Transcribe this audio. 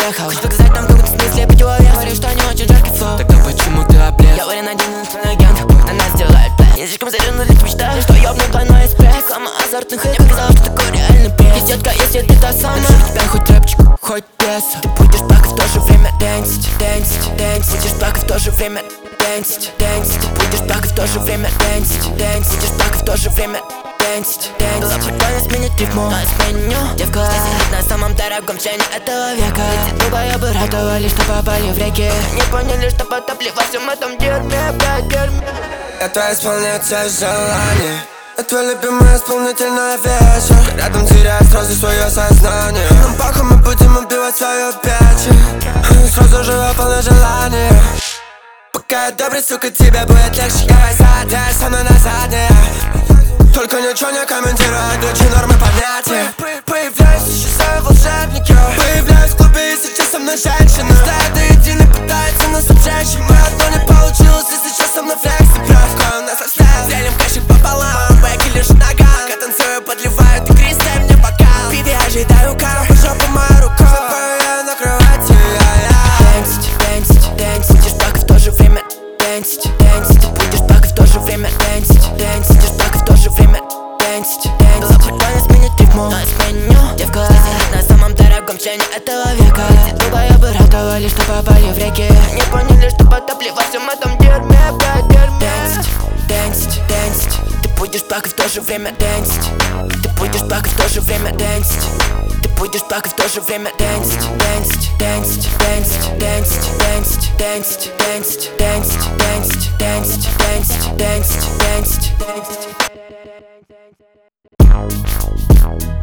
уехал. Хочешь показать нам, как ты смысле быть человек. Говоришь, что не очень жаркий флоу. Тогда почему ты облез? Я уверен, один иностранный агент. Она сделает план. Я слишком заряжен для мечты, что ёбну двойной эспресс. Реклама азартных, я показала, что такое реальный пресс. Есть детка, если ты та самая. Напишу в тебя хоть рэпчик, хоть пьесу. Ты будешь плакать в то же время дэнсить, дэнсить, дэнсить. Будешь плакать в то же время дэнсить, дэнсить. Ты будешь плакать в то же время дэнсить, дэнсить. Будешь плакать в то же время дэнсить, дэнсить. Было прикольно сменить рифму, но изменю. Девка сидит на самом дорогом чайне этого века. Эти долбоёбы радовались, что попали в реки. Не поняли, что потопли во всем этом дерьме, блядь, дерьме. Это исполняет все желания. Я твой любимый исполнитель на вечер. Рядом теряя сразу свое сознание. Нам похуй, мы будем убивать свою печень. Сразу же выполнять желание. Пока я добрый, сука, тебе будет легче. Я садишь со мной на заднее. Только ничего не комментирую, ключи нормы поднятия. Появляюсь, исчезаю волшебники. Появляюсь в клубе, если честно, со мной женщина. Стоят до единой, пытаются нас отвлечь. Мы одно не получилось, и сейчас со мной флекси. Правка у нас оставил, делим кэшик пополам. Бэки лишь нога, пока танцую, подливают игристый мне бокал. Пиви, ожидаю кару, жопу мою руку. Запою я на кровати, дэнсить, дэнсить, дэнсить. Будешь плакать в то же время дэнсить, дэнсить. Будешь плакать в то же время дэнсить, дэнсить. Будешь плакать в то же время дэнсить, дэнсить. Было прикольно сменить рифму, но изменю. Девка сидит на самом дорогом чайне этого века. Эти долбоёбы радовались, что попали в реки. Не поняли, что потопли во всем этом дерьме, блядь, дерьме. Дэнсить, дэнсить, дэнсить. Ты будешь плакать в то же время дэнсить. Ты будешь плакать в то же время дэнсить. Ты будешь плакать в то же время дэнсить, дэнсить, дэнсить, дэнсить, дэнсить, дэнсить, дэнсить, дэнсить, дэнсить, дэнсить, дэнсить, дэнсить, дэнсить, дэнсить, дэнсить.